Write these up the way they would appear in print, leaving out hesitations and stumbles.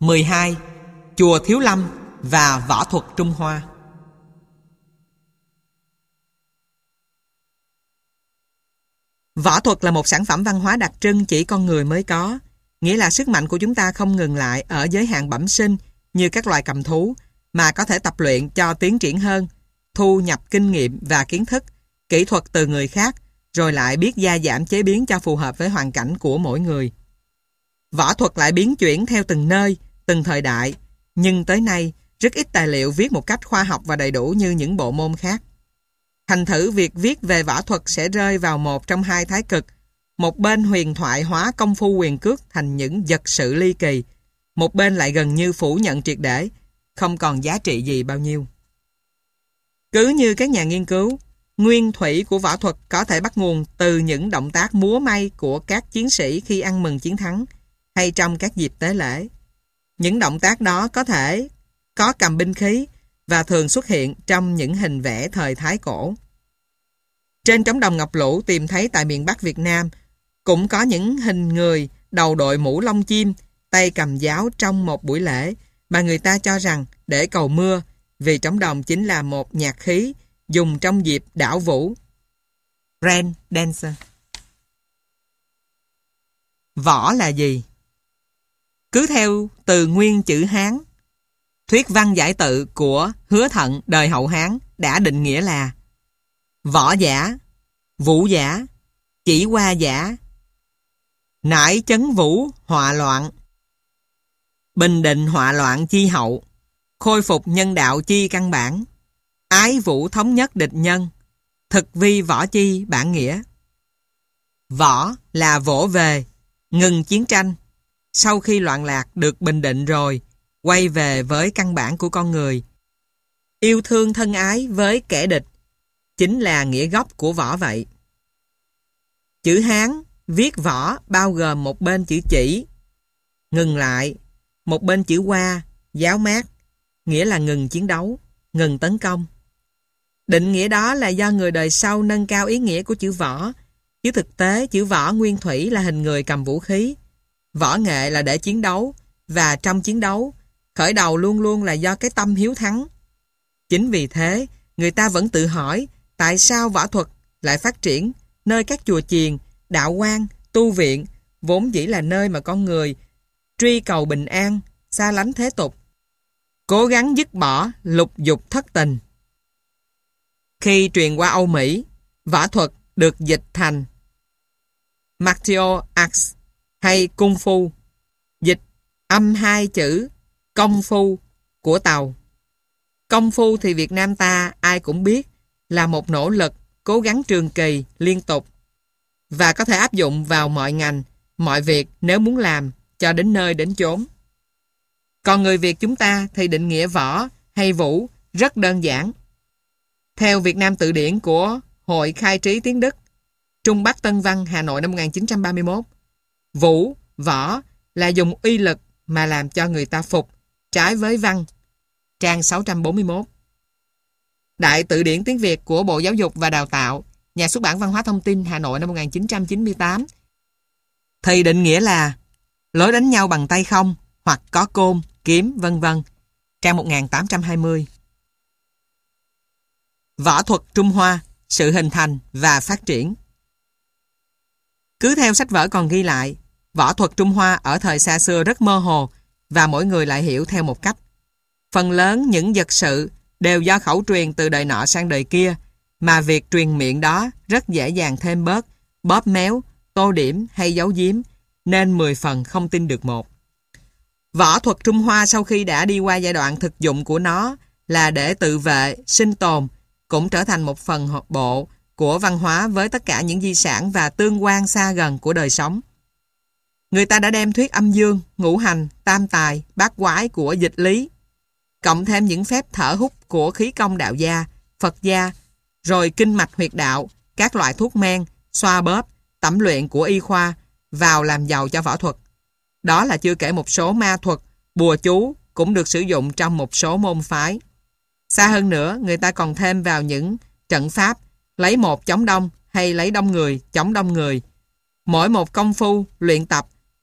12. Chùa Thiếu Lâm và võ thuật Trung Hoa. Võ thuật là một sản phẩm văn hóa đặc trưng chỉ con người mới có, nghĩa là sức mạnh của chúng ta không ngừng lại ở giới hạn bẩm sinh như các loài cầm thú, mà có thể tập luyện cho tiến triển hơn, thu nhập kinh nghiệm và kiến thức, kỹ thuật từ người khác, rồi lại biết gia giảm chế biến cho phù hợp với hoàn cảnh của mỗi người. Võ thuật lại biến chuyển theo từng nơi, từng thời đại, nhưng tới nay rất ít tài liệu viết một cách khoa học và đầy đủ như những bộ môn khác. Thành thử việc viết về võ thuật sẽ rơi vào một trong hai thái cực. Một bên huyền thoại hóa công phu quyền cước thành những vật sự ly kỳ, một bên lại gần như phủ nhận triệt để, không còn giá trị gì bao nhiêu. Cứ như các nhà nghiên cứu, nguyên thủy của võ thuật có thể bắt nguồn từ những động tác múa may của các chiến sĩ khi ăn mừng chiến thắng hay trong các dịp tế lễ. Những động tác đó có thể có cầm binh khí và thường xuất hiện trong những hình vẽ thời Thái cổ. Trên trống đồng Ngọc Lũ tìm thấy tại miền Bắc Việt Nam cũng có những hình người đầu đội mũ lông chim, tay cầm giáo trong một buổi lễ mà người ta cho rằng để cầu mưa, vì trống đồng chính là một nhạc khí dùng trong dịp đảo vũ. Rain Dancer. Võ là gì? Cứ theo từ nguyên chữ Hán, Thuyết văn giải tự của Hứa Thận đời Hậu Hán đã định nghĩa là võ giả, vũ giả, chỉ hoa giả, nải chấn vũ họa loạn, bình định họa loạn chi hậu, khôi phục nhân đạo chi căn bản, ái vũ thống nhất địch nhân, thực vi võ chi bản nghĩa. Võ là vỗ về, ngừng chiến tranh, sau khi loạn lạc được bình định rồi, quay về với căn bản của con người. Yêu thương thân ái với kẻ địch, chính là nghĩa gốc của võ vậy. Chữ Hán viết võ bao gồm một bên chữ chỉ, ngừng lại, một bên chữ hoa, giáo mát, nghĩa là ngừng chiến đấu, ngừng tấn công. Định nghĩa đó là do người đời sau nâng cao ý nghĩa của chữ võ, chứ thực tế chữ võ nguyên thủy là hình người cầm vũ khí. Võ nghệ là để chiến đấu, và trong chiến đấu, khởi đầu luôn luôn là do cái tâm hiếu thắng. Chính vì thế, người ta vẫn tự hỏi tại sao võ thuật lại phát triển nơi các chùa chiền, đạo quan, tu viện, vốn dĩ là nơi mà con người truy cầu bình an, xa lánh thế tục, cố gắng dứt bỏ lục dục thất tình. Khi truyền qua Âu Mỹ, võ thuật được dịch thành martial arts hay cung phu, dịch âm hai chữ công phu của Tàu. Công phu thì Việt Nam ta ai cũng biết là một nỗ lực, cố gắng trường kỳ, liên tục và có thể áp dụng vào mọi ngành, mọi việc nếu muốn làm cho đến nơi đến chốn. Còn người Việt chúng ta thì định nghĩa võ hay vũ rất đơn giản. Theo Việt Nam Tự điển của Hội Khai trí tiếng Đức, Trung Bắc Tân Văn, Hà Nội năm 1931, vũ, võ là dùng uy lực mà làm cho người ta phục, trái với văn, trang 641. Đại Tự điển tiếng Việt của Bộ Giáo dục và Đào tạo, Nhà xuất bản Văn hóa Thông tin, Hà Nội năm 1998, thì định nghĩa là lối đánh nhau bằng tay không hoặc có côn, kiếm, vân vân, trang 1820. Võ thuật Trung Hoa, sự hình thành và phát triển. Cứ theo sách vở còn ghi lại, võ thuật Trung Hoa ở thời xa xưa rất mơ hồ và mỗi người lại hiểu theo một cách. Phần lớn những vật sự đều do khẩu truyền từ đời nọ sang đời kia, mà việc truyền miệng đó rất dễ dàng thêm bớt, bóp méo, tô điểm hay giấu giếm, nên 10 phần không tin được một. Võ thuật Trung Hoa sau khi đã đi qua giai đoạn thực dụng của nó là để tự vệ, sinh tồn, cũng trở thành một phần bộ của văn hóa với tất cả những di sản và tương quan xa gần của đời sống. Người ta đã đem thuyết âm dương, ngũ hành, tam tài, bát quái của dịch lý, cộng thêm những phép thở hút của khí công đạo gia, Phật gia, rồi kinh mạch huyệt đạo, các loại thuốc men, xoa bóp, tẩm luyện của y khoa vào làm giàu cho võ thuật. Đó là chưa kể một số ma thuật, bùa chú cũng được sử dụng trong một số môn phái. Xa hơn nữa, người ta còn thêm vào những trận pháp lấy một chống đông hay lấy đông người chống đông người. Mỗi một công phu luyện tập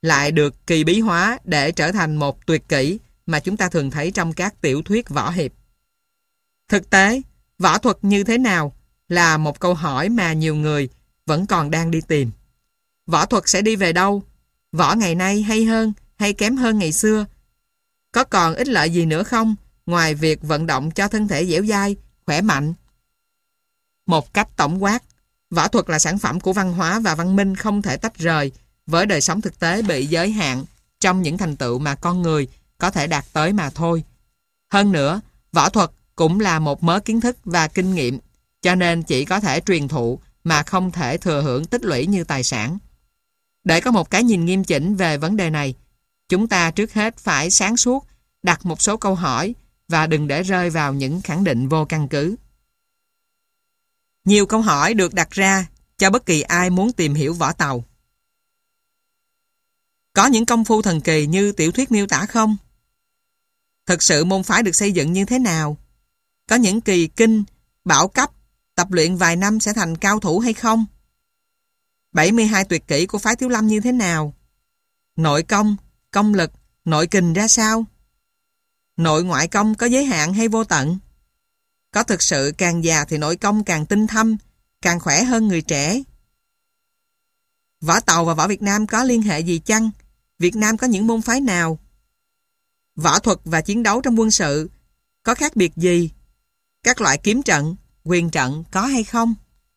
lại được kỳ bí hóa để trở thành một tuyệt kỹ mà chúng ta thường thấy trong các tiểu thuyết võ hiệp. Thực tế, võ thuật như thế nào là một câu hỏi mà nhiều người vẫn còn đang đi tìm. Võ thuật sẽ đi về đâu? Võ ngày nay hay hơn hay kém hơn ngày xưa? Có còn ích lợi gì nữa không ngoài việc vận động cho thân thể dẻo dai, khỏe mạnh? Một cách tổng quát, võ thuật là sản phẩm của văn hóa và văn minh không thể tách rời với đời sống thực tế bị giới hạn trong những thành tựu mà con người có thể đạt tới mà thôi. Hơn nữa, võ thuật cũng là một mớ kiến thức và kinh nghiệm, cho nên chỉ có thể truyền thụ mà không thể thừa hưởng tích lũy như tài sản. Để có một cái nhìn nghiêm chỉnh về vấn đề này, chúng ta trước hết phải sáng suốt, đặt một số câu hỏi và đừng để rơi vào những khẳng định vô căn cứ. Nhiều câu hỏi được đặt ra cho bất kỳ ai muốn tìm hiểu võ tàu. Có những công phu thần kỳ như tiểu thuyết miêu tả không? Thực sự môn phái được xây dựng như thế nào? Có những kỳ kinh, bảo cấp, tập luyện vài năm sẽ thành cao thủ hay không? 72 tuyệt kỹ của phái Thiếu Lâm như thế nào? Nội công, công lực, nội kình ra sao? Nội ngoại công có giới hạn hay vô tận? Có thực sự càng già thì nội công càng tinh thâm, càng khỏe hơn người trẻ? Võ Tàu và võ Việt Nam có liên hệ gì chăng? Việt Nam có những môn phái nào? Võ thuật và chiến đấu trong quân sự có khác biệt gì? Các loại kiếm trận, quyền trận có hay không?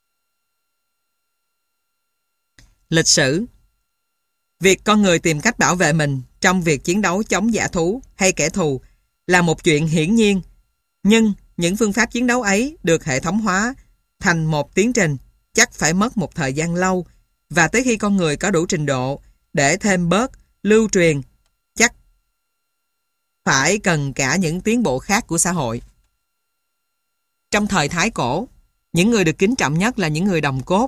Lịch sử. Việc con người tìm cách bảo vệ mình trong việc chiến đấu chống dã thú hay kẻ thù là một chuyện hiển nhiên, nhưng những phương pháp chiến đấu ấy được hệ thống hóa thành một tiến trình chắc phải mất một thời gian lâu, và tới khi con người có đủ trình độ để thêm bớt, lưu truyền, chắc phải cần cả những tiến bộ khác của xã hội. Trong thời Thái Cổ, những người được kính trọng nhất là những người đồng cốt,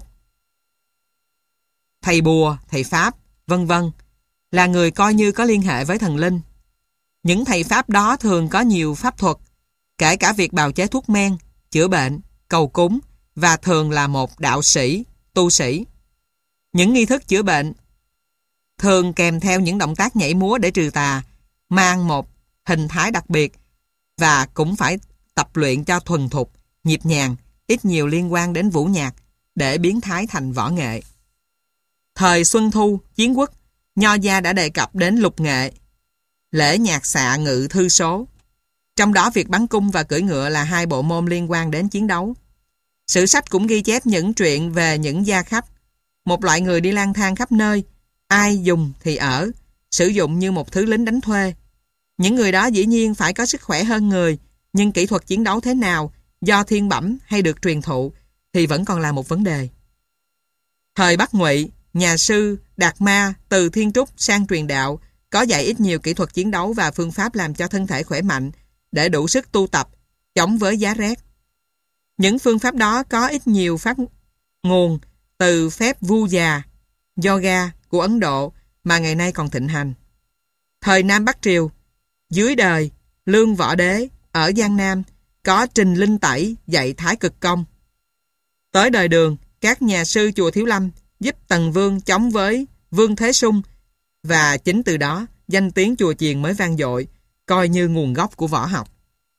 thầy bùa, thầy pháp, vân vân, là người coi như có liên hệ với thần linh. Những thầy pháp đó thường có nhiều pháp thuật, kể cả việc bào chế thuốc men, chữa bệnh, cầu cúng, và thường là một đạo sĩ, tu sĩ. Những nghi thức chữa bệnh thường kèm theo những động tác nhảy múa để trừ tà, mang một hình thái đặc biệt và cũng phải tập luyện cho thuần thục, nhịp nhàng, ít nhiều liên quan đến vũ nhạc để biến thái thành võ nghệ. Thời Xuân Thu, Chiến Quốc, Nho gia đã đề cập đến lục nghệ, lễ nhạc xạ ngự thư số. Trong đó việc bắn cung và cưỡi ngựa là hai bộ môn liên quan đến chiến đấu. Sử sách cũng ghi chép những chuyện về những gia khách, một loại người đi lang thang khắp nơi, ai dùng thì ở, sử dụng như một thứ lính đánh thuê. Những người đó dĩ nhiên phải có sức khỏe hơn người, nhưng kỹ thuật chiến đấu thế nào, do thiên bẩm hay được truyền thụ, thì vẫn còn là một vấn đề. Thời Bắc Ngụy, nhà sư Đạt Ma từ thiên trúc sang truyền đạo có dạy ít nhiều kỹ thuật chiến đấu và phương pháp làm cho thân thể khỏe mạnh để đủ sức tu tập, chống với giá rét. Những phương pháp đó có ít nhiều phát nguồn từ phép vu già, yoga của Ấn Độ mà ngày nay còn thịnh hành. Thời Nam Bắc Triều, dưới đời Lương Võ Đế ở Giang Nam có Trình Linh Tẩy dạy Thái Cực Công. Tới đời Đường, các nhà sư chùa Thiếu Lâm giúp Tần Vương chống với Vương Thế Sung, và chính từ đó danh tiếng chùa chiền mới vang dội, coi như nguồn gốc của võ học.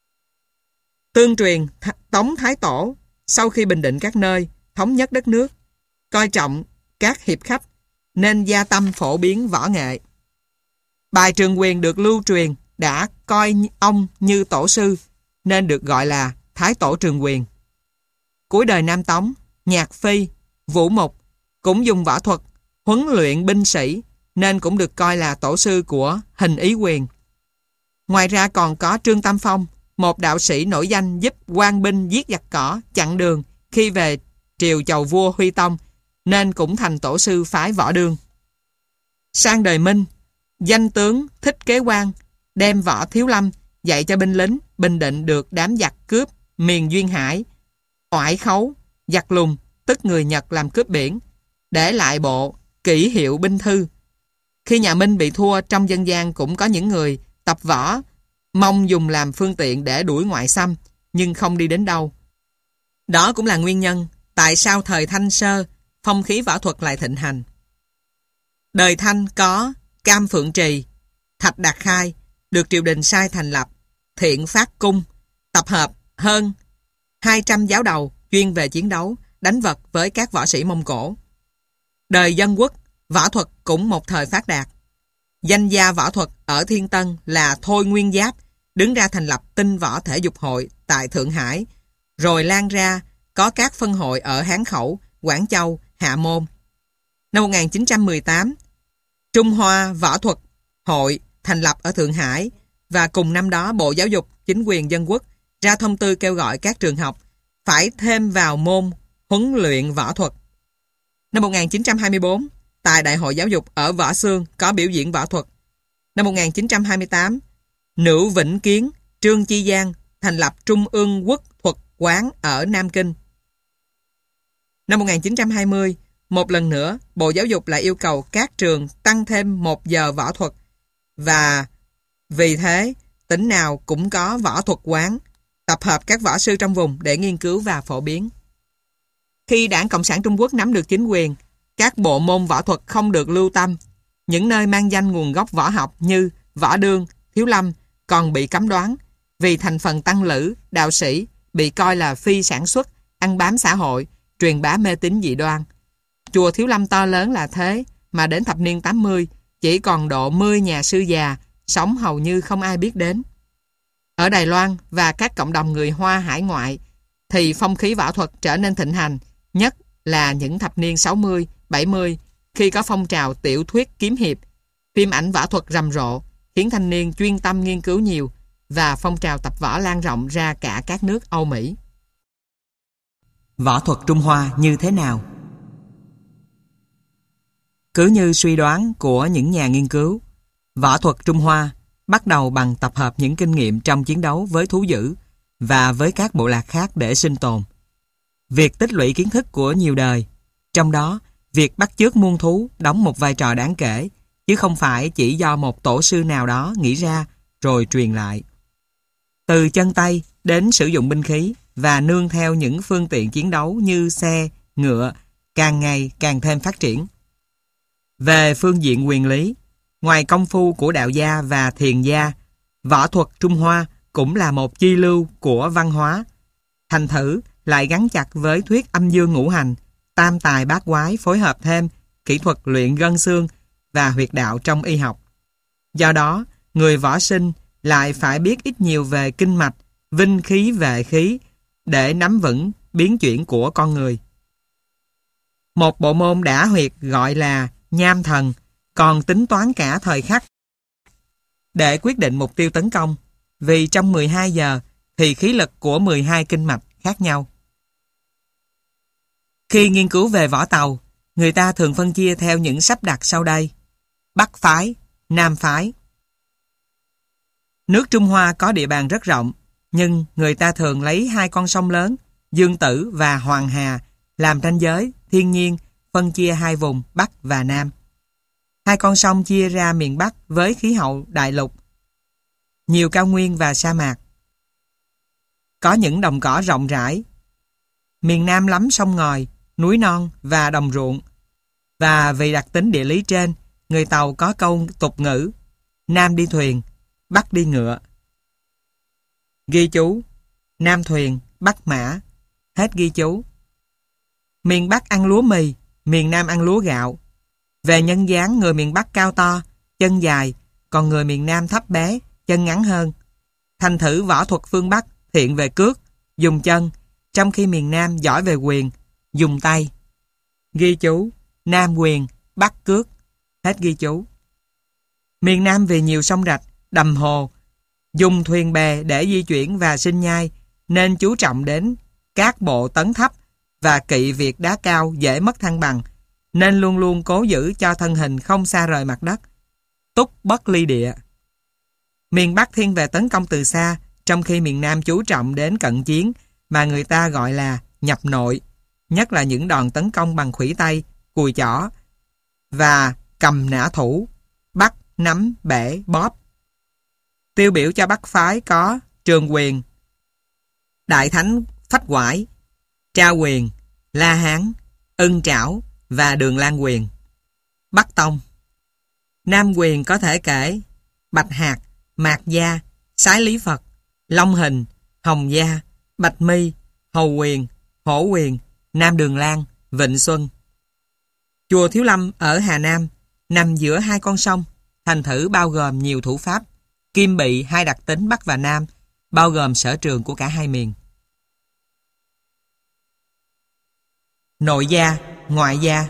Tương truyền, Tống Thái Tổ sau khi bình định các nơi, thống nhất đất nước, coi trọng các hiệp khách nên gia tâm phổ biến võ nghệ. Bài Trường Quyền được lưu truyền đã coi ông như tổ sư nên được gọi là Thái Tổ Trường Quyền. Cuối đời Nam Tống, Nhạc Phi, Vũ Mục cũng dùng võ thuật huấn luyện binh sĩ nên cũng được coi là tổ sư của Hình Ý Quyền. Ngoài ra còn có Trương Tam Phong, một đạo sĩ nổi danh giúp quan binh giết giặc cỏ, chặn đường khi về triều chầu vua Huy Tông, nên cũng thành tổ sư phái Võ Đương. Sang đời Minh, danh tướng Thích Kế Quang đem võ Thiếu Lâm dạy cho binh lính bình định được đám giặc cướp miền Duyên Hải, oải khấu, giặc lùng, tức người Nhật làm cướp biển, để lại bộ kỷ hiệu binh thư. Khi nhà Minh bị thua, trong dân gian cũng có những người tập võ mong dùng làm phương tiện để đuổi ngoại xâm, nhưng không đi đến đâu. Đó cũng là nguyên nhân tại sao thời Thanh Sơ phong khí võ thuật lại thịnh hành. Đời Thanh có Cam Phượng Trì, Thạch Đạt Khai được triều đình sai thành lập Thiện Phát Cung, tập hợp hơn 200 giáo đầu chuyên về chiến đấu, đánh vật với các võ sĩ Mông Cổ. Đời Dân Quốc, võ thuật cũng một thời phát đạt. Danh gia võ thuật ở Thiên Tân là Thôi Nguyên Giáp đứng ra thành lập Tinh Võ Thể Dục Hội tại Thượng Hải, rồi lan ra có các phân hội ở Hán Khẩu, Quảng Châu, Hạ Môn. Năm 1918, Trung Hoa Võ Thuật Hội thành lập ở Thượng Hải, và cùng năm đó Bộ Giáo dục Chính quyền Dân Quốc ra thông tư kêu gọi các trường học phải thêm vào môn huấn luyện võ thuật. Năm 1924, tại Đại hội Giáo dục ở Võ Xương có biểu diễn võ thuật. Năm 1928, Nữu Vĩnh Kiến, Trương Chi Giang thành lập Trung ương Quốc thuật quán ở Nam Kinh. Năm 1920, một lần nữa, Bộ Giáo dục lại yêu cầu các trường tăng thêm 1 giờ võ thuật, và vì thế, tỉnh nào cũng có võ thuật quán, tập hợp các võ sư trong vùng để nghiên cứu và phổ biến. Khi Đảng Cộng sản Trung Quốc nắm được chính quyền, các bộ môn võ thuật không được lưu tâm. Những nơi mang danh nguồn gốc võ học như Võ Đương, Thiếu Lâm còn bị cấm đoán vì thành phần tăng lữ, đạo sĩ bị coi là phi sản xuất, ăn bám xã hội, truyền bá mê tín dị đoan. Chùa Thiếu Lâm to lớn là thế, mà đến thập niên 80 chỉ còn độ 10 nhà sư già, sống hầu như không ai biết đến. Ở Đài Loan và các cộng đồng người Hoa hải ngoại thì phong khí võ thuật trở nên thịnh hành, nhất là những thập niên 60, 70 khi có phong trào tiểu thuyết kiếm hiệp, phim ảnh võ thuật rầm rộ, khiến thanh niên chuyên tâm nghiên cứu nhiều, và phong trào tập võ lan rộng ra cả các nước Âu Mỹ. Võ thuật Trung Hoa như thế nào? Cứ như suy đoán của những nhà nghiên cứu, võ thuật Trung Hoa bắt đầu bằng tập hợp những kinh nghiệm trong chiến đấu với thú dữ và với các bộ lạc khác để sinh tồn. Việc tích lũy kiến thức của nhiều đời, trong đó việc bắt chước muôn thú đóng một vai trò đáng kể, chứ không phải chỉ do một tổ sư nào đó nghĩ ra rồi truyền lại. Từ chân tay đến sử dụng binh khí và nương theo những phương tiện chiến đấu như xe, ngựa, càng ngày càng thêm phát triển. Về phương diện quyền lý, ngoài công phu của đạo gia và thiền gia, võ thuật Trung Hoa cũng là một chi lưu của văn hóa. Thành thử lại gắn chặt với thuyết âm dương ngũ hành, tam tài bát quái, phối hợp thêm kỹ thuật luyện gân xương và huyệt đạo trong y học. Do đó, người võ sinh lại phải biết ít nhiều về kinh mạch, vinh khí vệ khí để nắm vững biến chuyển của con người. Một bộ môn đã huyệt gọi là nham thần còn tính toán cả thời khắc để quyết định mục tiêu tấn công, vì trong 12 giờ thì khí lực của 12 kinh mạch khác nhau. Khi nghiên cứu về võ tàu, người ta thường phân chia theo những sắp đặt sau đây: Bắc phái, Nam phái. Nước Trung Hoa có địa bàn rất rộng, nhưng người ta thường lấy 2 con sông lớn, Dương Tử và Hoàng Hà, làm ranh giới thiên nhiên, phân chia 2 vùng Bắc và Nam. 2 con sông chia ra miền Bắc với khí hậu đại lục, nhiều cao nguyên và sa mạc. Có những đồng cỏ rộng rãi. Miền Nam lắm sông ngòi, núi non và đồng ruộng. Và vì đặc tính địa lý trên, người Tàu có câu tục ngữ: Nam đi thuyền, Bắc đi ngựa. Ghi chú: Nam thuyền, Bắc mã. Hết ghi chú. Miền Bắc ăn lúa mì, miền Nam ăn lúa gạo. Về nhân dáng, người miền Bắc cao to, chân dài, còn người miền Nam thấp bé, chân ngắn hơn. Thành thử võ thuật phương Bắc thiện về cước, dùng chân, trong khi miền Nam giỏi về quyền, dùng tay. Ghi chú: Nam quyền, Bắc cước. Hết ghi chú. Miền Nam vì nhiều sông rạch, đầm hồ, dùng thuyền bè để di chuyển và sinh nhai, nên chú trọng đến các bộ tấn thấp và kỵ việc đá cao dễ mất thăng bằng, nên luôn luôn cố giữ cho thân hình không xa rời mặt đất, túc bất ly địa. Miền Bắc thiên về tấn công từ xa, trong khi miền Nam chú trọng đến cận chiến mà người ta gọi là nhập nội, nhất là những đòn tấn công bằng khuỷu tay, cùi chỏ và cầm nã thủ, bắt, nắm, bẻ, bóp. Tiêu biểu cho Bắc phái có Trường Quyền, Đại Thánh Phách Quải, Trao Quyền, La Hán, Ưng Trảo và Đường Lan Quyền. Bắc Tông. Nam quyền có thể kể Bạch Hạc, Mạc Gia, Sái Lý Phật, Long Hình, Hồng Gia, Bạch Mi, Hầu Quyền, Hổ Quyền, Nam Đường Lan, Vịnh Xuân. Chùa Thiếu Lâm ở Hà Nam nằm giữa hai con sông, thành thử bao gồm nhiều thủ pháp, kim bị hai đặc tính Bắc và Nam, bao gồm sở trường của cả hai miền. Nội gia, ngoại gia.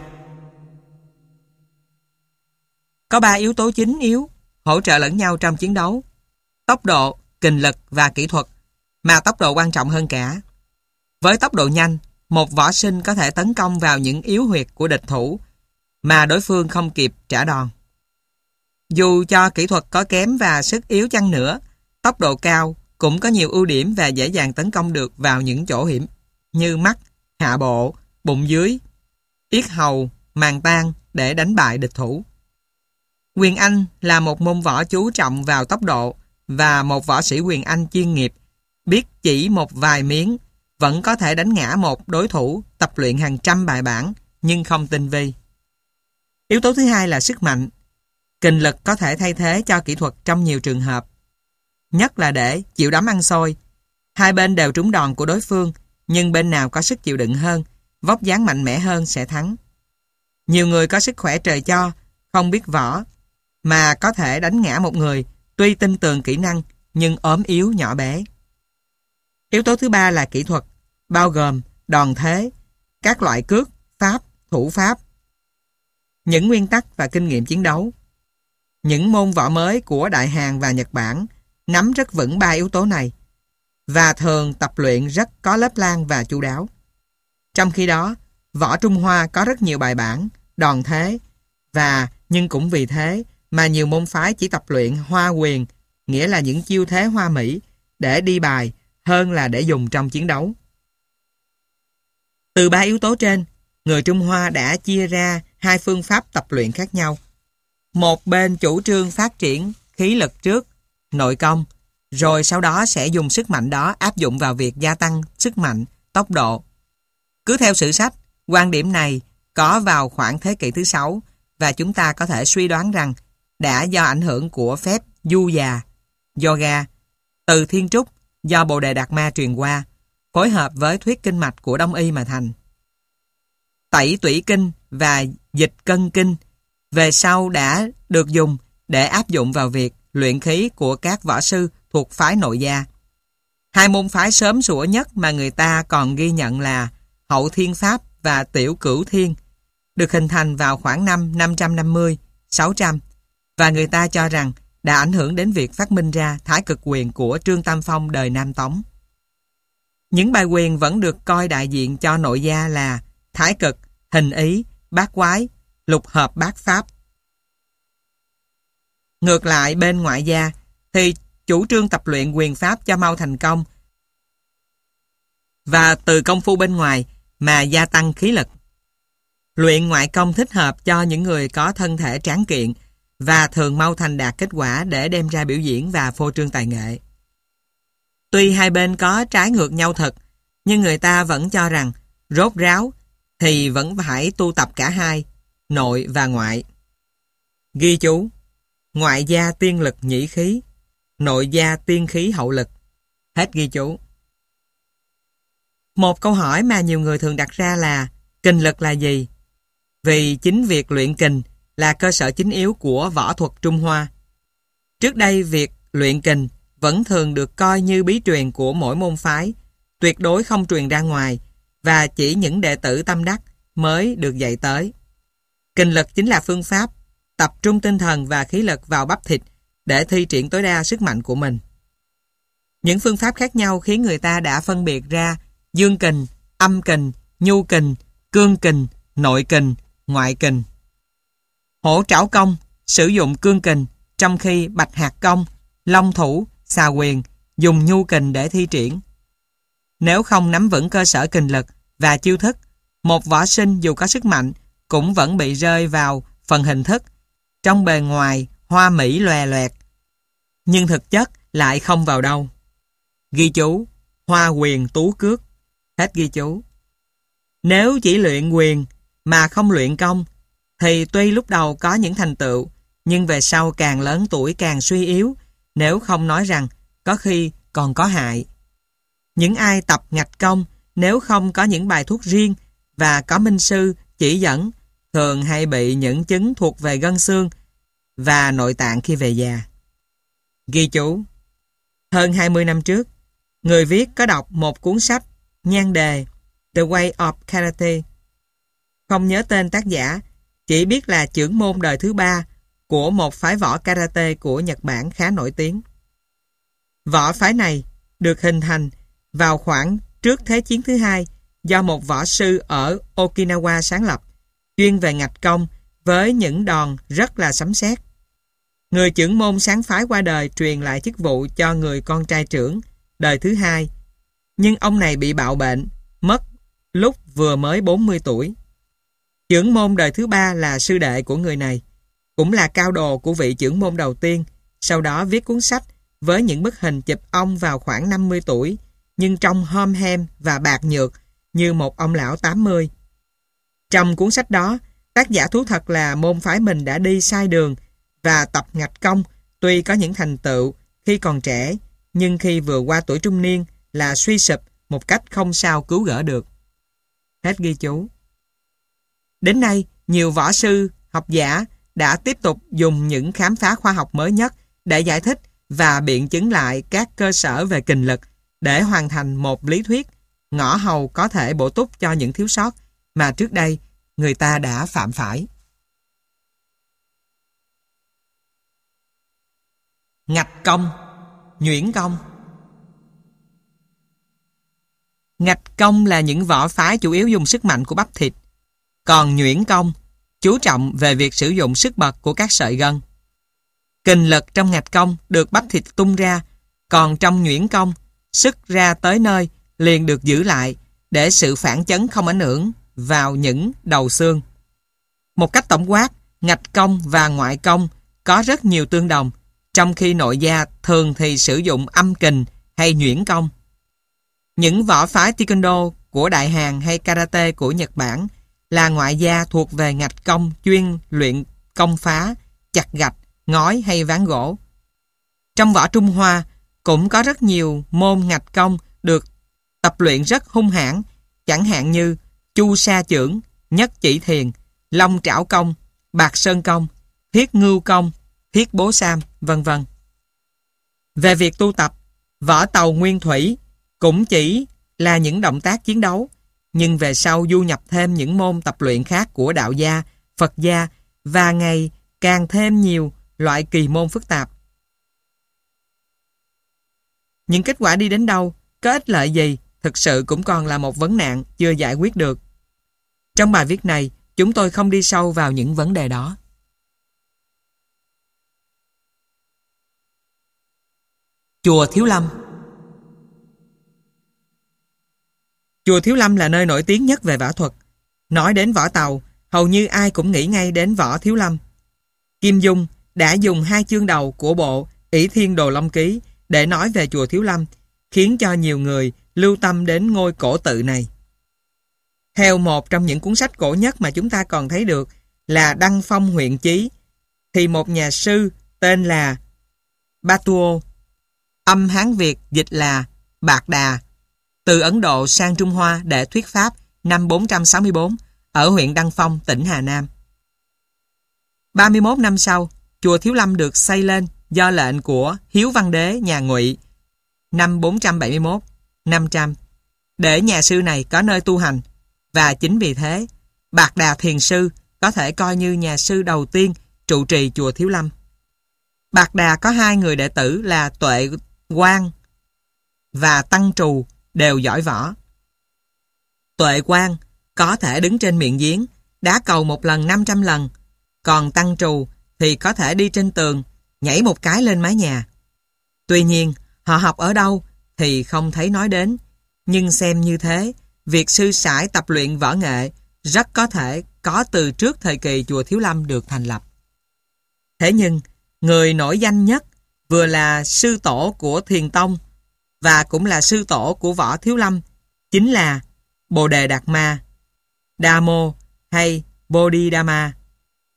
Có 3 yếu tố chính yếu hỗ trợ lẫn nhau trong chiến đấu: tốc độ, kình lực và kỹ thuật, mà tốc độ quan trọng hơn cả. Với tốc độ nhanh, một võ sinh có thể tấn công vào những yếu huyệt của địch thủ mà đối phương không kịp trả đòn. Dù cho kỹ thuật có kém và sức yếu chăng nữa, tốc độ cao cũng có nhiều ưu điểm và dễ dàng tấn công được vào những chỗ hiểm như mắt, hạ bộ, bụng dưới, yết hầu, màng tan để đánh bại địch thủ. Quyền Anh là một môn võ chú trọng vào tốc độ, và một võ sĩ quyền Anh chuyên nghiệp biết chỉ một vài miếng vẫn có thể đánh ngã một đối thủ tập luyện hàng trăm bài bản nhưng không tinh vi. Yếu tố thứ hai là sức mạnh. Kình lực có thể thay thế cho kỹ thuật trong nhiều trường hợp, nhất là để chịu đấm ăn xôi. Hai bên đều trúng đòn của đối phương, nhưng bên nào có sức chịu đựng hơn, vóc dáng mạnh mẽ hơn sẽ thắng. Nhiều người có sức khỏe trời cho, không biết võ, mà có thể đánh ngã một người tuy tinh tường kỹ năng nhưng ốm yếu nhỏ bé. Yếu tố thứ ba là kỹ thuật, bao gồm đòn thế, các loại cước, pháp, thủ pháp, những nguyên tắc và kinh nghiệm chiến đấu. Những môn võ mới của Đại Hàn và Nhật Bản nắm rất vững 3 yếu tố này và thường tập luyện rất có lớp lang và chu đáo. Trong khi đó, võ Trung Hoa có rất nhiều bài bản, đòn thế, nhưng cũng vì thế mà nhiều môn phái chỉ tập luyện hoa quyền, nghĩa là những chiêu thế hoa mỹ, để đi bài hơn là để dùng trong chiến đấu. Từ 3 yếu tố trên, người Trung Hoa đã chia ra 2 phương pháp tập luyện khác nhau. Một bên chủ trương phát triển khí lực trước, nội công, rồi sau đó sẽ dùng sức mạnh đó áp dụng vào việc gia tăng sức mạnh, tốc độ. Cứ theo sử sách, quan điểm này có vào khoảng thế kỷ thứ 6 và chúng ta có thể suy đoán rằng đã do ảnh hưởng của phép du già, yoga, từ thiên trúc do Bồ Đề Đạt Ma truyền qua, phối hợp với thuyết kinh mạch của Đông y mà thành. Tẩy tủy kinh và dịch cân kinh về sau đã được dùng để áp dụng vào việc luyện khí của các võ sư thuộc phái nội gia. 2 môn phái sớm sủa nhất mà người ta còn ghi nhận là Hậu Thiên Pháp và Tiểu Cửu Thiên, được hình thành vào khoảng năm 550-600, và người ta cho rằng đã ảnh hưởng đến việc phát minh ra Thái Cực Quyền của Trương Tam Phong đời Nam Tống. Những bài quyền vẫn được coi đại diện cho nội gia là Thái Cực, Hình Ý, Bát Quái, Lục Hợp Bát Pháp. Ngược lại bên ngoại gia thì chủ trương tập luyện quyền pháp cho mau thành công và từ công phu bên ngoài mà gia tăng khí lực. Luyện ngoại công thích hợp cho những người có thân thể tráng kiện và thường mau thành đạt kết quả để đem ra biểu diễn và phô trương tài nghệ. Tuy hai bên có trái ngược nhau thật, nhưng người ta vẫn cho rằng rốt ráo thì vẫn phải tu tập cả hai, nội và ngoại. Ghi chú: ngoại gia tiên lực nhĩ khí, nội gia tiên khí hậu lực. Hết ghi chú. Một câu hỏi mà nhiều người thường đặt ra là kình lực là gì? Vì chính việc luyện kình là cơ sở chính yếu của võ thuật Trung Hoa. Trước đây việc luyện kình vẫn thường được coi như bí truyền của mỗi môn phái, tuyệt đối không truyền ra ngoài và chỉ những đệ tử tâm đắc mới được dạy tới. Kình lực chính là phương pháp tập trung tinh thần và khí lực vào bắp thịt để thi triển tối đa sức mạnh của mình. Những phương pháp khác nhau khiến người ta đã phân biệt ra dương kình, âm kình, nhu kình, cương kình, nội kình, ngoại kình. Hổ trảo công sử dụng cương kình, trong khi bạch hạc công, long thủ, xà quyền dùng nhu kình để thi triển. Nếu không nắm vững cơ sở kình lực và chiêu thức, một võ sinh dù có sức mạnh cũng vẫn bị rơi vào phần hình thức, trong bề ngoài hoa mỹ lòe loẹt, nhưng thực chất lại không vào đâu. Ghi chú: hoa quyền tú cước. Hết ghi chú. Nếu chỉ luyện quyền mà không luyện công thì tuy lúc đầu có những thành tựu nhưng về sau càng lớn tuổi càng suy yếu, nếu không nói rằng có khi còn có hại. Những ai tập ngạch công nếu không có những bài thuốc riêng và có minh sư chỉ dẫn thường hay bị những chứng thuộc về gân xương và nội tạng khi về già. Ghi chú: hơn 20 năm trước, người viết có đọc một cuốn sách nhan đề The Way of Karate. Không nhớ tên tác giả, chỉ biết là trưởng môn đời thứ 3 của một phái võ karate của Nhật Bản khá nổi tiếng. Võ phái này được hình thành vào khoảng trước Thế chiến thứ hai do một võ sư ở Okinawa sáng lập, chuyên về ngạch công với những đòn rất là sấm sét. Người trưởng môn sáng phái qua đời truyền lại chức vụ cho người con trai trưởng đời thứ hai, nhưng ông này bị bạo bệnh, mất lúc vừa mới 40 tuổi. Trưởng môn đời thứ 3 là sư đệ của người này, cũng là cao đồ của vị trưởng môn đầu tiên, sau đó viết cuốn sách với những bức hình chụp ông vào khoảng 50 tuổi, nhưng trông hom hem và bạc nhược như một ông lão 80. Trong cuốn sách đó, tác giả thú thật là môn phái mình đã đi sai đường và tập ngạch công tuy có những thành tựu khi còn trẻ, nhưng khi vừa qua tuổi trung niên là suy sụp một cách không sao cứu gỡ được. Hết ghi chú. Đến nay, nhiều võ sư, học giả đã tiếp tục dùng những khám phá khoa học mới nhất để giải thích và biện chứng lại các cơ sở về kình lực để hoàn thành một lý thuyết ngõ hầu có thể bổ túc cho những thiếu sót mà trước đây người ta đã phạm phải. Ngạch công, nhuyễn công. Ngạch công là những võ phái chủ yếu dùng sức mạnh của bắp thịt, còn nhuyễn công chú trọng về việc sử dụng sức bật của các sợi gân. Kình lực trong ngạch công được bắp thịt tung ra, còn trong nhuyễn công, sức ra tới nơi liền được giữ lại để sự phản chấn không ảnh hưởng vào những đầu xương. Một cách tổng quát, ngạch công và ngoại công có rất nhiều tương đồng, trong khi nội gia thường thì sử dụng âm kình hay nhuyễn công. Những võ phái Taekwondo của Đại Hàn hay Karate của Nhật Bản là ngoại gia thuộc về ngạch công chuyên luyện công phá, chặt gạch, ngói hay ván gỗ. Trong võ Trung Hoa cũng có rất nhiều môn ngạch công được tập luyện rất hung hãn, chẳng hạn như Chu Sa chưởng, Nhất chỉ thiền, Long trảo công, Bạc sơn công, Thiết ngưu công, Thiết bố sam, vân vân. Về việc tu tập, võ tàu nguyên thủy cũng chỉ là những động tác chiến đấu, nhưng về sau du nhập thêm những môn tập luyện khác của đạo gia, Phật gia và ngày càng thêm nhiều loại kỳ môn phức tạp. Những kết quả đi đến đâu, có ích lợi gì, thực sự cũng còn là một vấn nạn chưa giải quyết được. Trong bài viết này, chúng tôi không đi sâu vào những vấn đề đó. Chùa Thiếu Lâm. Chùa Thiếu Lâm là nơi nổi tiếng nhất về võ thuật. Nói đến võ tàu, hầu như ai cũng nghĩ ngay đến võ Thiếu Lâm. Kim Dung đã dùng 2 chương đầu của bộ Ỷ Thiên Đồ Long Ký để nói về chùa Thiếu Lâm, khiến cho nhiều người lưu tâm đến ngôi cổ tự này. Theo một trong những cuốn sách cổ nhất mà chúng ta còn thấy được là Đăng Phong Huyện Chí, thì một nhà sư tên là Batuo, âm Hán Việt dịch là Bạc Đà, từ Ấn Độ sang Trung Hoa để thuyết pháp năm 464 ở huyện Đăng Phong, tỉnh Hà Nam. 31 năm sau, chùa Thiếu Lâm được xây lên do lệnh của Hiếu Văn Đế nhà Ngụy năm 471-500 để nhà sư này có nơi tu hành, và chính vì thế Bạc Đà Thiền Sư có thể coi như nhà sư đầu tiên trụ trì chùa Thiếu Lâm. Bạc Đà có 2 người đệ tử là Tuệ Quang và Tăng Trù đều giỏi võ. Tuệ Quang có thể đứng trên miệng giếng, đá cầu một lần 500 lần, còn Tăng Trù thì có thể đi trên tường, nhảy một cái lên mái nhà. Tuy nhiên, họ học ở đâu thì không thấy nói đến, nhưng xem như thế, việc sư sãi tập luyện võ nghệ rất có thể có từ trước thời kỳ chùa Thiếu Lâm được thành lập. Thế nhưng, người nổi danh nhất vừa là sư tổ của Thiền Tông và cũng là sư tổ của võ Thiếu Lâm chính là Bồ Đề Đạt Ma, Đa Mô hay Bodhidharma.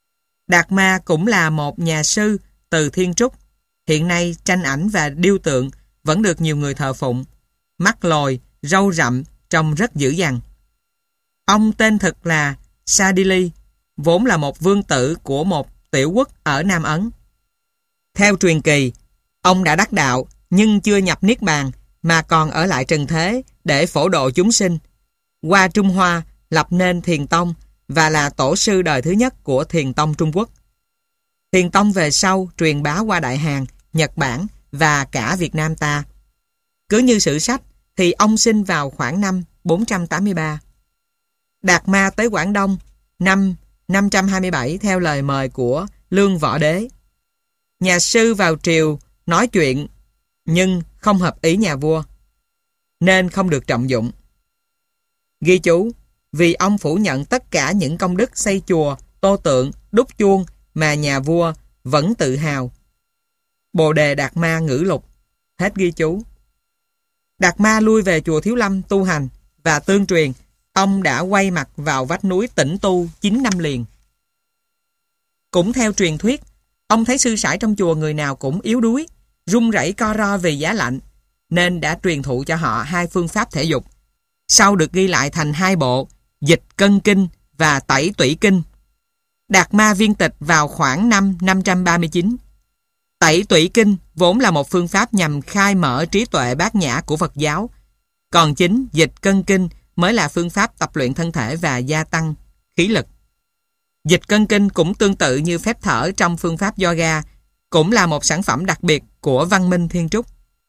Đạt Ma cũng là một nhà sư từ Thiên Trúc. Hiện nay tranh ảnh và điêu tượng vẫn được nhiều người thờ phụng. Mắt lồi, râu rậm, trông rất dữ dằn. Ông tên thực là Sadili, vốn là một vương tử của một tiểu quốc ở Nam Ấn. Theo truyền kỳ, ông đã đắc đạo nhưng chưa nhập Niết Bàn mà còn ở lại trần thế để phổ độ chúng sinh. Qua Trung Hoa lập nên Thiền Tông và là tổ sư đời thứ nhất của Thiền Tông Trung Quốc. Thiền Tông về sau truyền bá qua Đại Hàn, Nhật Bản và cả Việt Nam ta. Cứ như sử sách thì ông sinh vào khoảng năm 483. Đạt Ma tới Quảng Đông năm 527 theo lời mời của Lương Võ Đế. Nhà sư vào triều nói chuyện nhưng không hợp ý nhà vua, nên không được trọng dụng. Ghi chú, vì ông phủ nhận tất cả những công đức xây chùa, tô tượng, đúc chuông mà nhà vua vẫn tự hào. Bồ Đề Đạt Ma ngữ lục. Hết ghi chú. Đạt Ma lui về chùa Thiếu Lâm tu hành và tương truyền ông đã quay mặt vào vách núi tĩnh tu 9 năm liền. Cũng theo truyền thuyết, ông thấy sư sãi trong chùa người nào cũng yếu đuối, run rẩy co ro vì giá lạnh, nên đã truyền thụ cho họ 2 phương pháp thể dục. Sau được ghi lại thành 2 bộ, Dịch Cân Kinh và Tẩy Tủy Kinh. Đạt Ma viên tịch vào khoảng năm 539. Tẩy Tủy Kinh vốn là một phương pháp nhằm khai mở trí tuệ bát nhã của Phật giáo, còn chính Dịch Cân Kinh mới là phương pháp tập luyện thân thể và gia tăng khí lực. Dịch Cân Kinh cũng tương tự như phép thở trong phương pháp yoga, cũng là một sản phẩm đặc biệt của văn minh Thiên Trúc.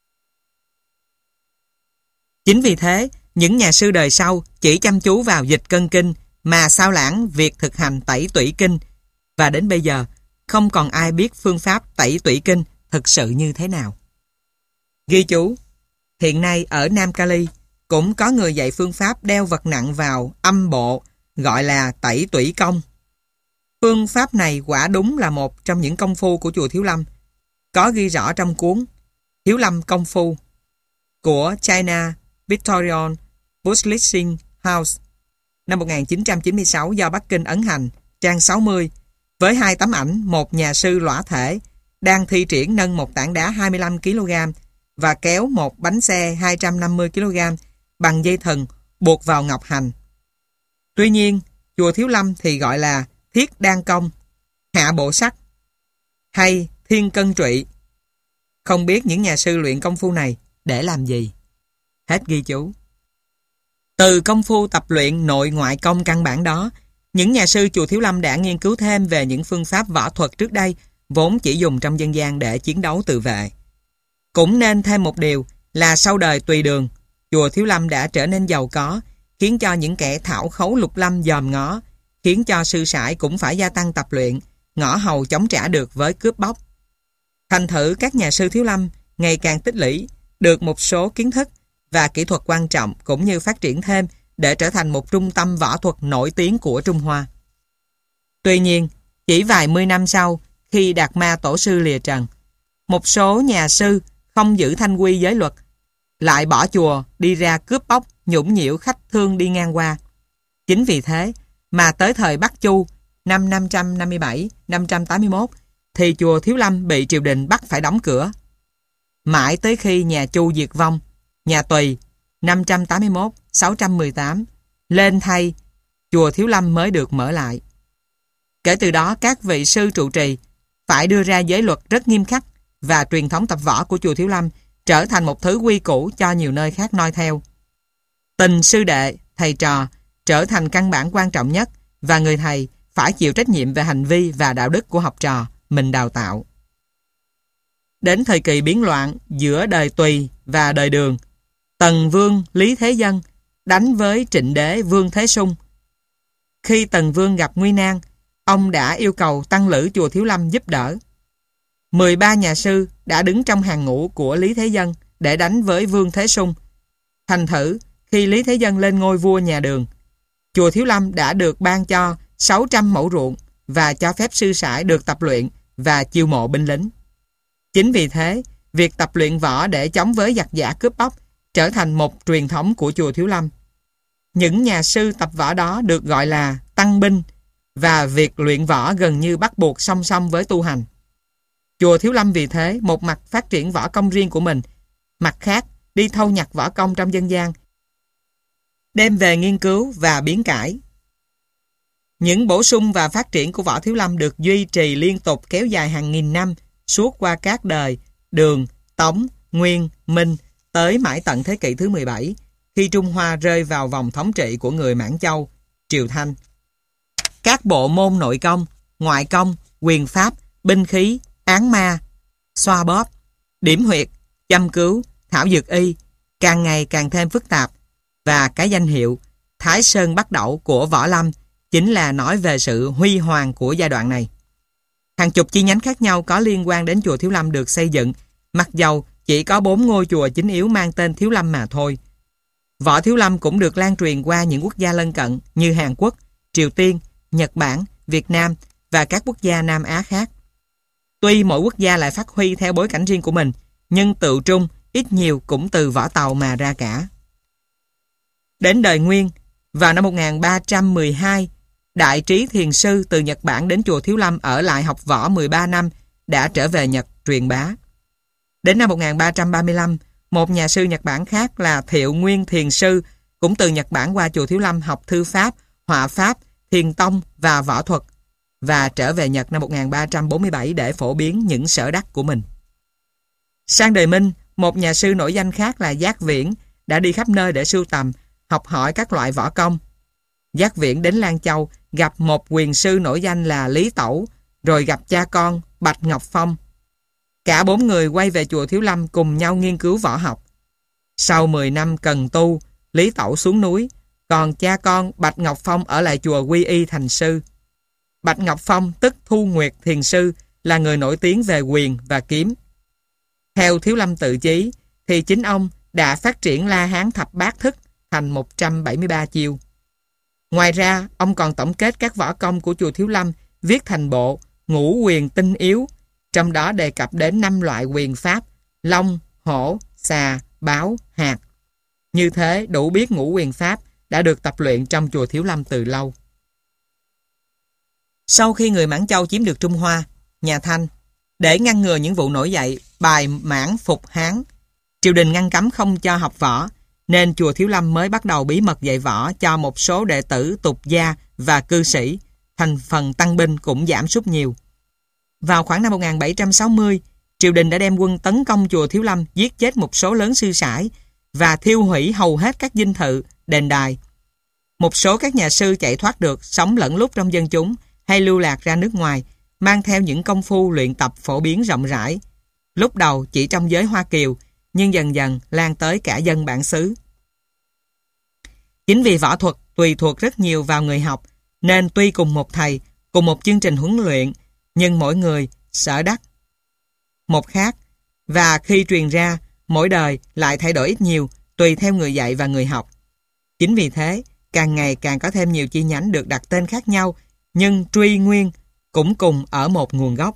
Chính vì thế, những nhà sư đời sau chỉ chăm chú vào Dịch Cân Kinh mà sao lãng việc thực hành Tẩy Tủy Kinh, và đến bây giờ không còn ai biết phương pháp Tẩy Tủy Kinh thực sự như thế nào. Ghi chú, hiện nay ở Nam Cali cũng có người dạy phương pháp đeo vật nặng vào âm bộ, gọi là Tẩy Tủy Công. Phương pháp này quả đúng là một trong những công phu của chùa Thiếu Lâm, có ghi rõ trong cuốn Thiếu Lâm Công Phu của China Victorian Publishing House năm 1996 do Bắc Kinh ấn hành, trang 60, với 2 tấm ảnh một nhà sư lõa thể đang thi triển nâng một tảng đá 25 kg và kéo một bánh xe 250 kg bằng dây thừng buộc vào ngọc hành. Tuy nhiên, chùa Thiếu Lâm thì gọi là Thiết Đan Công, Hạ Bộ Sắc hay Thiên Cân Trụy. Không biết những nhà sư luyện công phu này để làm gì. Hết ghi chú. Từ công phu tập luyện nội ngoại công căn bản đó, những nhà sư chùa Thiếu Lâm đã nghiên cứu thêm về những phương pháp võ thuật trước đây vốn chỉ dùng trong dân gian để chiến đấu tự vệ. Cũng nên thêm một điều là sau đời Tùy Đường, chùa Thiếu Lâm đã trở nên giàu có, khiến cho những kẻ thảo khấu lục lâm dòm ngó, khiến cho sư sãi cũng phải gia tăng tập luyện, ngõ hầu chống trả được với cướp bóc. Thành thử các nhà sư Thiếu Lâm ngày càng tích lũy được một số kiến thức và kỹ thuật quan trọng, cũng như phát triển thêm để trở thành một trung tâm võ thuật nổi tiếng của Trung Hoa. Tuy nhiên, chỉ vài mươi năm sau, khi Đạt Ma tổ sư lìa trần, một số nhà sư không giữ thanh quy giới luật, lại bỏ chùa đi ra cướp bóc, nhũng nhiễu khách thương đi ngang qua. Chính vì thế mà tới thời Bắc Chu năm 557-581 thì chùa Thiếu Lâm bị triều đình bắt phải đóng cửa. Mãi tới khi nhà Chu diệt vong, nhà Tùy 581-618 lên thay, chùa Thiếu Lâm mới được mở lại. Kể từ đó, các vị sư trụ trì phải đưa ra giới luật rất nghiêm khắc, và truyền thống tập võ của chùa Thiếu Lâm trở thành một thứ quy củ cho nhiều nơi khác noi theo. Tình sư đệ, thầy trò trở thành căn bản quan trọng nhất, và người thầy phải chịu trách nhiệm về hành vi và đạo đức của học trò mình đào tạo. Đến thời kỳ biến loạn giữa đời Tùy và đời Đường, Tần Vương Lý Thế Dân đánh với Trịnh Đế Vương Thế Sung. Khi Tần Vương gặp nguy nan, ông đã yêu cầu tăng lữ chùa Thiếu Lâm giúp đỡ. 13 nhà sư đã đứng trong hàng ngũ của Lý Thế Dân để đánh với Vương Thế Sung. Thành thử, khi Lý Thế Dân lên ngôi vua nhà Đường, chùa Thiếu Lâm đã được ban cho 600 mẫu ruộng và cho phép sư sãi được tập luyện và chiêu mộ binh lính. Chính vì thế, việc tập luyện võ để chống với giặc giả cướp bóc trở thành một truyền thống của chùa Thiếu Lâm. Những nhà sư tập võ đó được gọi là tăng binh, và việc luyện võ gần như bắt buộc song song với tu hành. Chùa Thiếu Lâm vì thế một mặt phát triển võ công riêng của mình, mặt khác đi thâu nhặt võ công trong dân gian, đem về nghiên cứu và biến cải. Những bổ sung và phát triển của võ Thiếu Lâm được duy trì liên tục kéo dài hàng nghìn năm suốt qua các đời Đường, Tống, Nguyên, Minh tới mãi tận thế kỷ thứ 17 khi Trung Hoa rơi vào vòng thống trị của người Mãn Châu, Triều Thanh. Các bộ môn nội công, ngoại công, quyền pháp, binh khí, án ma, xoa bóp, điểm huyệt, châm cứu, thảo dược y càng ngày càng thêm phức tạp, và cái danh hiệu Thái Sơn Bắt Đẩu của Võ Lâm chính là nói về sự huy hoàng của giai đoạn này. Hàng chục chi nhánh khác nhau có liên quan đến chùa Thiếu Lâm được xây dựng, mặc dầu chỉ có 4 ngôi chùa chính yếu mang tên Thiếu Lâm mà thôi. Võ Thiếu Lâm cũng được lan truyền qua những quốc gia lân cận như Hàn Quốc, Triều Tiên, Nhật Bản, Việt Nam và các quốc gia Nam Á khác. Tuy mỗi quốc gia lại phát huy theo bối cảnh riêng của mình, nhưng tựu trung ít nhiều cũng từ võ Tàu mà ra cả. Đến đời Nguyên, vào năm 1312, Đại Trí Thiền Sư từ Nhật Bản đến chùa Thiếu Lâm ở lại học võ 13 năm, đã trở về Nhật truyền bá. Đến năm 1335, một nhà sư Nhật Bản khác là Thiệu Nguyên Thiền Sư cũng từ Nhật Bản qua chùa Thiếu Lâm học thư pháp, họa pháp, thiền tông và võ thuật, và trở về Nhật năm 1347 để phổ biến những sở đắc của mình. Sang đời Minh, một nhà sư nổi danh khác là Giác Viễn đã đi khắp nơi để sưu tầm, học hỏi các loại võ công. Giác Viễn đến Lan Châu gặp một quyền sư nổi danh là Lý Tẩu, rồi gặp cha con Bạch Ngọc Phong. Cả 4 người quay về chùa Thiếu Lâm cùng nhau nghiên cứu võ học. Sau 10 năm cần tu, Lý Tẩu xuống núi, còn cha con Bạch Ngọc Phong ở lại chùa quy y thành sư. Bạch Ngọc Phong tức Thu Nguyệt Thiền Sư là người nổi tiếng về quyền và kiếm. Theo Thiếu Lâm tự chí thì chính ông đã phát triển La Hán thập bát thức thành 173 chiêu. Ngoài ra, ông còn tổng kết các võ công của chùa Thiếu Lâm viết thành bộ Ngũ Quyền Tinh Yếu, trong đó đề cập đến 5 loại quyền pháp: Long, Hổ, Xà, Báo, Hạt. Như thế, đủ biết ngũ quyền pháp đã được tập luyện trong chùa Thiếu Lâm từ lâu. Sau khi người Mãn Châu chiếm được Trung Hoa, nhà Thanh, để ngăn ngừa những vụ nổi dậy bài Mãn phục Hán, triều đình ngăn cấm không cho học võ, nên chùa Thiếu Lâm mới bắt đầu bí mật dạy võ cho một số đệ tử tục gia và cư sĩ, thành phần tăng binh cũng giảm sút nhiều. Vào khoảng năm 1760, triều đình đã đem quân tấn công chùa Thiếu Lâm, giết chết một số lớn sư sãi và thiêu hủy hầu hết các dinh thự, đền đài. Một số các nhà sư chạy thoát được, sống lẫn lút trong dân chúng hay lưu lạc ra nước ngoài, mang theo những công phu luyện tập phổ biến rộng rãi. Lúc đầu chỉ trong giới Hoa Kiều, nhưng dần dần lan tới cả dân bản xứ. Chính vì võ thuật tùy thuộc rất nhiều vào người học, nên tuy cùng một thầy, cùng một chương trình huấn luyện, nhưng mỗi người sở đắc một khác, và khi truyền ra, mỗi đời lại thay đổi ít nhiều tùy theo người dạy và người học. Chính vì thế, càng ngày càng có thêm nhiều chi nhánh được đặt tên khác nhau, nhưng truy nguyên cũng cùng ở một nguồn gốc.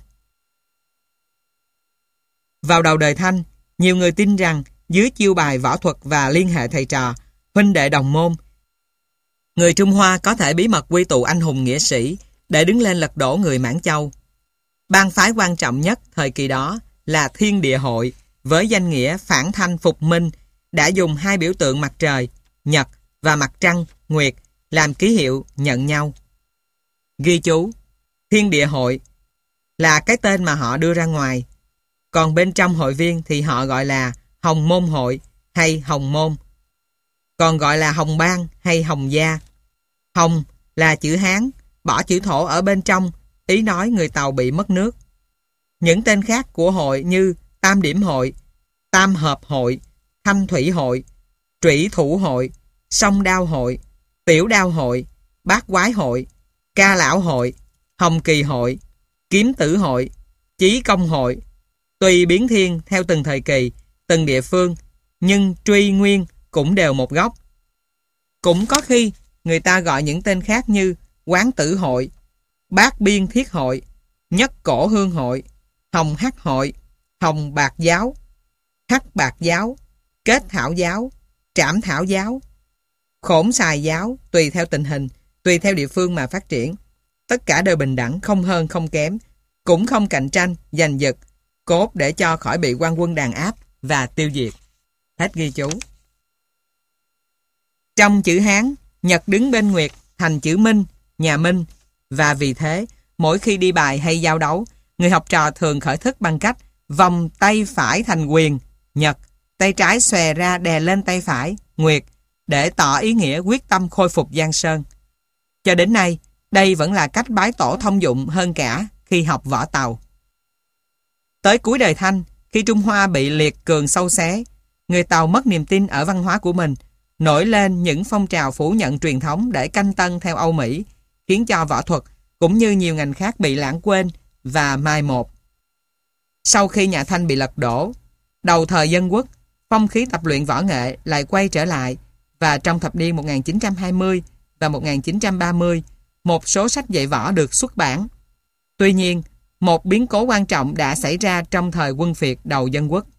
Vào đầu đời Thanh, nhiều người tin rằng dưới chiêu bài võ thuật và liên hệ thầy trò, huynh đệ đồng môn, người Trung Hoa có thể bí mật quy tụ anh hùng nghĩa sĩ để đứng lên lật đổ người Mãn Châu. Bang phái quan trọng nhất thời kỳ đó là Thiên Địa Hội, với danh nghĩa phản thanh phục minh, đã dùng 2 biểu tượng mặt trời, nhật và mặt trăng, nguyệt làm ký hiệu nhận nhau. Ghi chú: Thiên Địa Hội là cái tên mà họ đưa ra ngoài, còn bên trong hội viên thì họ gọi là Hồng Môn Hội hay Hồng Môn, còn gọi là Hồng Bang hay Hồng Gia. Hồng là chữ Hán, bỏ chữ thổ ở bên trong, ý nói người Tàu bị mất nước. Những tên khác của hội như Tam Điểm Hội, Tam Hợp Hội, Thanh Thủy Hội, Trủy Thủ Hội, Song Đao Hội, Tiểu Đao Hội, Bát Quái Hội, Ca Lão Hội, Hồng Kỳ Hội, Kiếm Tử Hội, Chí Công Hội, tùy biến thiên theo từng thời kỳ, từng địa phương, nhưng truy nguyên cũng đều một gốc. Cũng có khi người ta gọi những tên khác như Quán Tử Hội, Bát Biên Thiết Hội, Nhất Cổ Hương Hội, Hồng Hắc Hội, Hồng Bạc Giáo, Hắc Bạc Giáo, Kết Thảo Giáo, Trảm Thảo Giáo, Khổn Xài Giáo, tùy theo tình hình, tùy theo địa phương mà phát triển. Tất cả đều bình đẳng, không hơn không kém, cũng không cạnh tranh, giành giật, cốt để cho khỏi bị quan quân đàn áp và tiêu diệt. Hết ghi chú. Trong chữ Hán, Nhật đứng bên Nguyệt thành chữ Minh, nhà Minh, và vì thế, mỗi khi đi bài hay giao đấu, người học trò thường khởi thức bằng cách vòng tay phải thành quyền, Nhật, tay trái xòe ra đè lên tay phải, Nguyệt, để tỏ ý nghĩa quyết tâm khôi phục Giang Sơn. Cho đến nay, đây vẫn là cách bái tổ thông dụng hơn cả khi học võ tàu. Tới cuối đời Thanh, khi Trung Hoa bị liệt cường xâu xé, người Tàu mất niềm tin ở văn hóa của mình, nổi lên những phong trào phủ nhận truyền thống để canh tân theo Âu Mỹ, khiến cho võ thuật cũng như nhiều ngành khác bị lãng quên và mai một. Sau khi nhà Thanh bị lật đổ, đầu thời Dân Quốc, phong khí tập luyện võ nghệ lại quay trở lại, và trong thập niên 1920 và 1930, một số sách dạy võ được xuất bản. Tuy nhiên, một biến cố quan trọng đã xảy ra trong thời quân phiệt đầu Dân Quốc.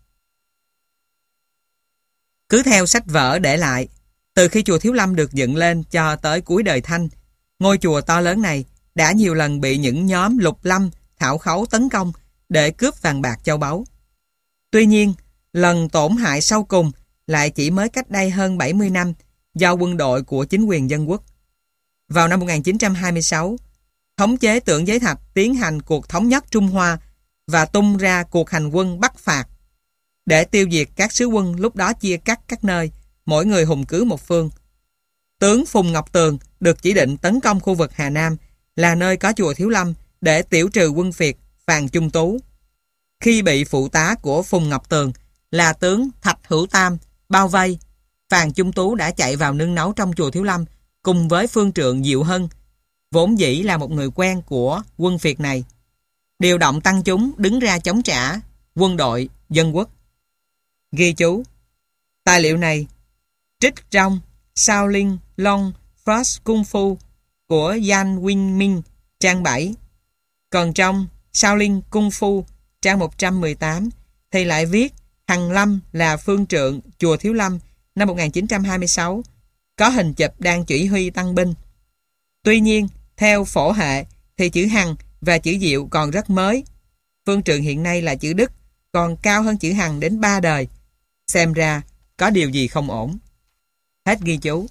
Cứ theo sách vở để lại, từ khi chùa Thiếu Lâm được dựng lên cho tới cuối đời Thanh, ngôi chùa to lớn này đã nhiều lần bị những nhóm lục lâm, thảo khấu tấn công để cướp vàng bạc châu báu. Tuy nhiên, lần tổn hại sau cùng lại chỉ mới cách đây hơn 70 năm do quân đội của chính quyền Dân Quốc. Vào năm 1926, thống chế Tượng Giới Thạch tiến hành cuộc thống nhất Trung Hoa và tung ra cuộc hành quân Bắc phạt. Để tiêu diệt các sứ quân lúc đó chia cắt các nơi, mỗi người hùng cứ một phương. Tướng Phùng Ngọc Tường được chỉ định tấn công khu vực Hà Nam, là nơi có chùa Thiếu Lâm, để tiểu trừ quân phiệt Phàn Chung Tú. Khi bị phụ tá của Phùng Ngọc Tường là tướng Thạch Hữu Tam bao vây, Phàn Chung Tú đã chạy vào nương náu trong chùa Thiếu Lâm cùng với phương trượng Diệu Hân, vốn dĩ là một người quen của quân phiệt này, điều động tăng chúng đứng ra chống trả quân đội Dân Quốc. Ghi chú: tài liệu này trích trong Shaolin Long First Kung Fu của Yan Wing Minh trang 7. Còn trong Shaolin Kung Fu trang 118 thì lại viết Hằng Lâm là phương trượng chùa Thiếu Lâm năm 1926, có hình chụp đang chỉ huy tăng binh. Tuy nhiên, theo phổ hệ thì chữ Hằng và chữ Diệu còn rất mới. Phương trượng hiện nay là chữ Đức, còn cao hơn chữ Hằng đến 3 đời. Xem ra có điều gì không ổn. Hết ghi chú.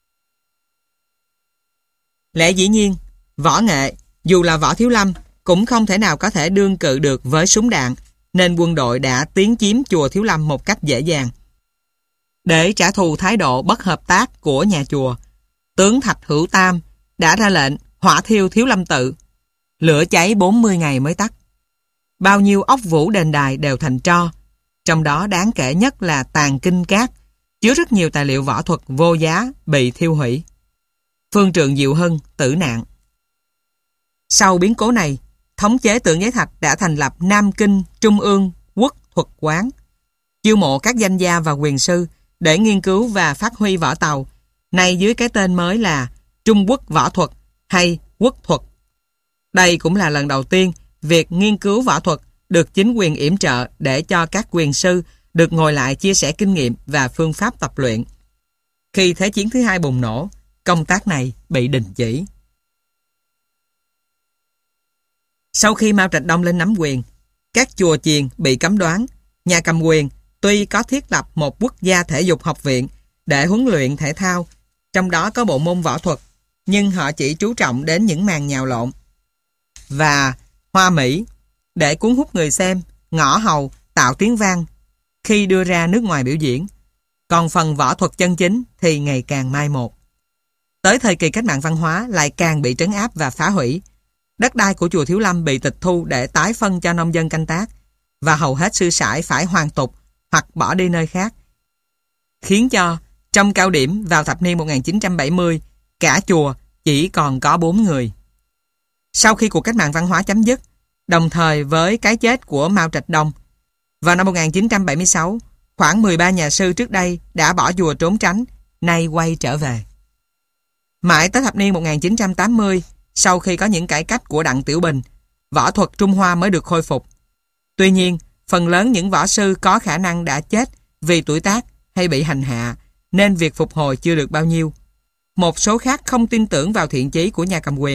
Lẽ dĩ nhiên, võ nghệ, dù là võ Thiếu Lâm, cũng không thể nào có thể đương cự được với súng đạn, nên quân đội đã tiến chiếm chùa Thiếu Lâm một cách dễ dàng. Để trả thù thái độ bất hợp tác của nhà chùa, tướng Thạch Hữu Tam đã ra lệnh hỏa thiêu Thiếu Lâm tự. Lửa cháy 40 ngày mới tắt. Bao nhiêu ốc vũ đền đài đều thành tro, trong đó đáng kể nhất là tàn kinh cát, chứa rất nhiều tài liệu võ thuật vô giá bị thiêu hủy. Phương trượng Diệu Hân tử nạn. Sau biến cố này, thống chế Tượng Giới Thạch đã thành lập Nam Kinh Trung ương Quốc Thuật Quán, chiêu mộ các danh gia và quyền sư để nghiên cứu và phát huy võ tàu, nay dưới cái tên mới là Trung Quốc Võ Thuật hay Quốc Thuật. Đây cũng là lần đầu tiên việc nghiên cứu võ thuật được chính quyền yểm trợ để cho các quyền sư được ngồi lại chia sẻ kinh nghiệm và phương pháp tập luyện. Khi Thế chiến thứ hai bùng nổ, công tác này bị đình chỉ. Sau khi Mao Trạch Đông lên nắm quyền, các chùa chiền bị cấm đoán. Nhà cầm quyền tuy có thiết lập một quốc gia thể dục học viện để huấn luyện thể thao, trong đó có bộ môn võ thuật, nhưng họ chỉ chú trọng đến những màn nhào lộn và hoa mỹ để cuốn hút người xem, ngõ hầu, tạo tiếng vang khi đưa ra nước ngoài biểu diễn. Còn phần võ thuật chân chính thì ngày càng mai một. Tới thời kỳ cách mạng văn hóa lại càng bị trấn áp và phá hủy. Đất đai của chùa Thiếu Lâm bị tịch thu để tái phân cho nông dân canh tác, và hầu hết sư sãi phải hoàn tục hoặc bỏ đi nơi khác, khiến cho trong cao điểm vào thập niên 1970, cả chùa chỉ còn có 4 người. Sau khi cuộc cách mạng văn hóa chấm dứt, đồng thời với cái chết của Mao Trạch Đông, vào năm 1976, khoảng 13 nhà sư trước đây đã bỏ chùa trốn tránh, nay quay trở về. Mãi tới thập niên 1980, sau khi có những cải cách của Đặng Tiểu Bình, võ thuật Trung Hoa mới được khôi phục. Tuy nhiên, phần lớn những võ sư có khả năng đã chết vì tuổi tác hay bị hành hạ, nên việc phục hồi chưa được bao nhiêu. Một số khác không tin tưởng vào thiện chí của nhà cầm quyền,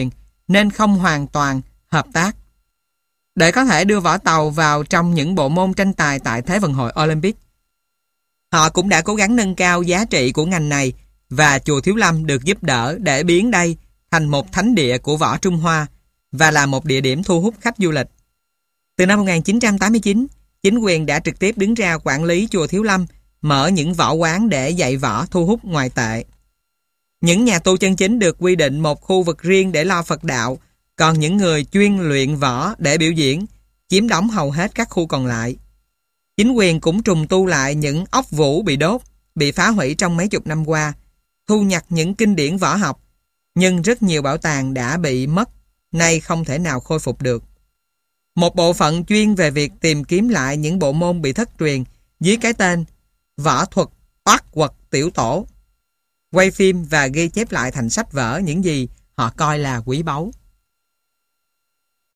nên không hoàn toàn hợp tác. Để có thể đưa võ tàu vào trong những bộ môn tranh tài tại Thế vận hội Olympic, họ cũng đã cố gắng nâng cao giá trị của ngành này và chùa Thiếu Lâm được giúp đỡ để biến đây thành một thánh địa của võ Trung Hoa và là một địa điểm thu hút khách du lịch. Từ năm 1989, chính quyền đã trực tiếp đứng ra quản lý chùa Thiếu Lâm, mở những võ quán để dạy võ thu hút ngoại tệ. Những nhà tu chân chính được quy định một khu vực riêng để lo Phật đạo, còn những người chuyên luyện võ để biểu diễn chiếm đóng hầu hết các khu còn lại. Chính quyền cũng trùng tu lại những ốc vũ bị đốt, bị phá hủy trong mấy chục năm qua, thu nhặt những kinh điển võ học, nhưng rất nhiều bảo tàng đã bị mất, nay không thể nào khôi phục được. Một bộ phận chuyên về việc tìm kiếm lại những bộ môn bị thất truyền dưới cái tên Võ thuật oát quật tiểu tổ, quay phim và ghi chép lại thành sách vở những gì họ coi là quý báu.